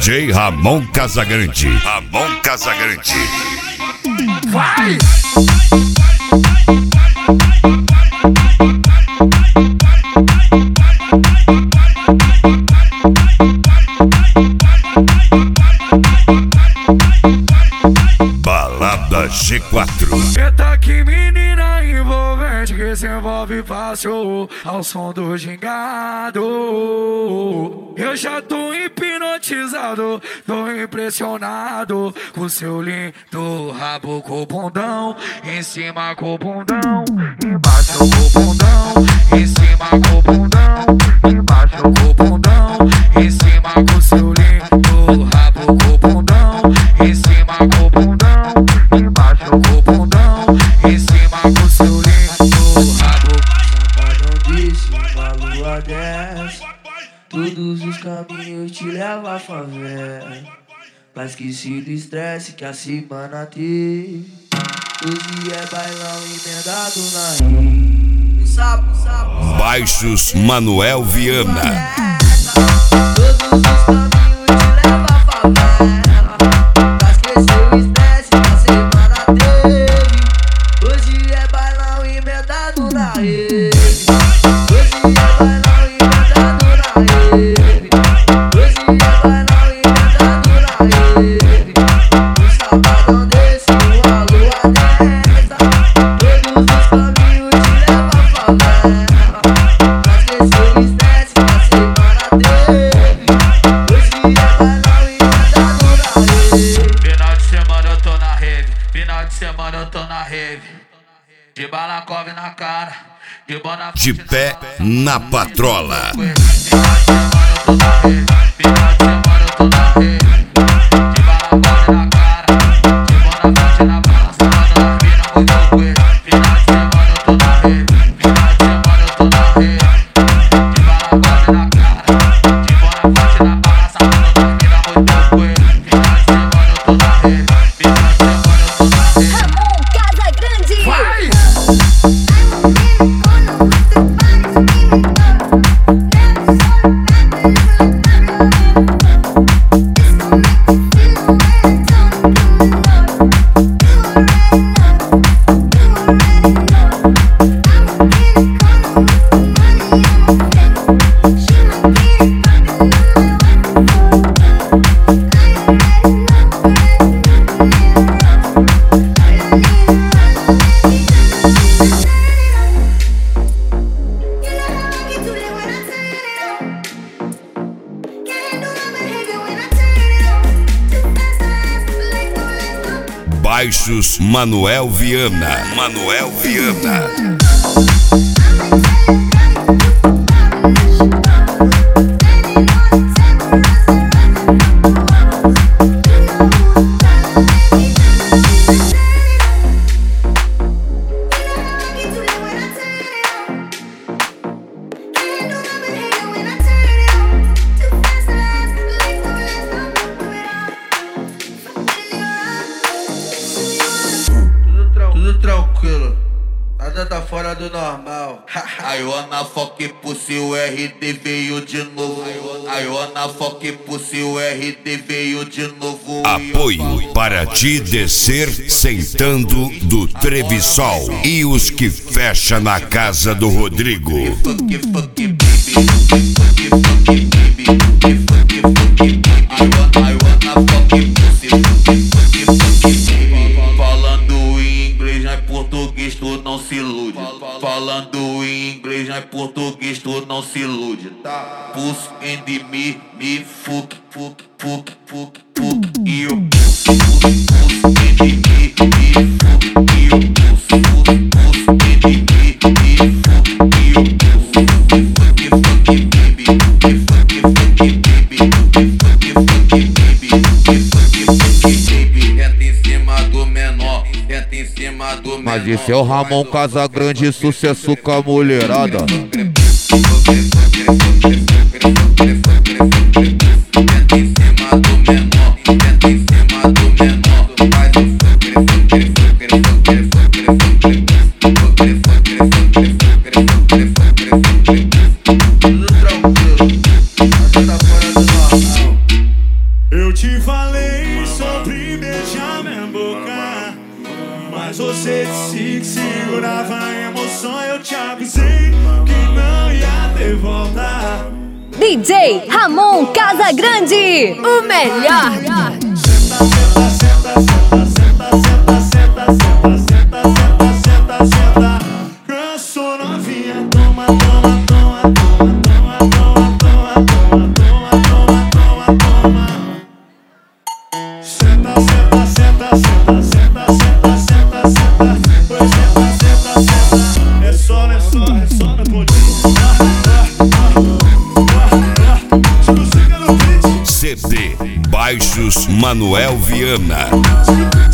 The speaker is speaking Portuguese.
DJ Ramon Casagrande. Ramon Casagrande. Vai! Balada G4. Eita que menina envolvente que se envolve fácil ao som do gingado. Eu já tô hipnotizado, tô impressionado com seu lindo rabo com o bundão. Em cima com o bundão, embaixo com o bundão. Em cima com o bundão, embaixo com o bundão. Em cima com seu lindo rabo com o bundão. Em cima com o bundão, embaixo com o bundão. Em cima com seu lindo rabo. Não disse uma lua dessa, todos os caminhos te levam à favela. Mas esqueci do estresse que a semana teve. Hoje é bailão emendado na rede. Sapo. Baixos Manuel Viana. Todos os caminhos te levam à favela. Mas esqueci o estresse que a semana teve. Hoje é bailão emendado na rede. Hoje é bailão emendado na rede. Hoje é bailão emendado na rede. No sabadão desse, uma lua nessa. Todos os caminhos te levam à favela. Pra esquecer o estresse que a semana teve. Hoje é bailão emendado na rede. Final de semana eu tô na rave, final de semana eu tô na rave. De balacove na cara, de bona De pé na patrola. Final de semana eu tô na rave, final de semana eu tô na rave. De balacove na cara, de bona fonte na praça, mano, as mina muito coelho. Final de semana eu tô na rave, final de semana eu tô na rave. De balacove na cara, de bona fonte na praça, mano, as mina muito coelho. Final de semana eu tô na rave, final de semana eu tô na rave. Ramon Casagrande. Vai! Baixos Manuel Viana. Manuel Viana. Tudo tranquilo, nada tá fora do normal. I wanna fuck pussy, o RD veio de novo. I wanna fuck pussy, o RD veio de novo. Apoio para te descer sentando do Trevisol. E os que fecha na casa do Rodrigo. Fuck, fuck, baby. Fuck, fuck, baby. Fuck, fuck, baby. I wanna fuck pussy. Fuck, fuck, baby. Falando em inglês, não é português, tu não se ilude. Falando em inglês, não é português, tu não se ilude, tá? Pussy and me fuck, fuck, fuck, fuck, fuck. E eu pussy and me fuck. E eu pussy and me fuck. E eu pussy, fuck, fuck, baby. Fuck, fuck, baby. Fuck, fuck, baby. Fuck, fuck, baby. Entra em cima do menor, entra em cima do menor. Mas esse é o Ramon Casagrande, sucesso com a mulherada. Mas você disse que segurava a emoção. Eu te avisei que não ia ter volta. DJ Ramon Casagrande, o melhor. Senta, senta, senta, senta, senta, senta, senta, senta, senta, senta, senta. Cansou novinha, toma, toma, toma, toma, toma, toma, toma, toma, toma, toma, toma. Senta, senta, senta, senta, senta, senta, senta, senta. Pois senta, senta, senta. É só no pontinho. CD Baixos Manuel Viana.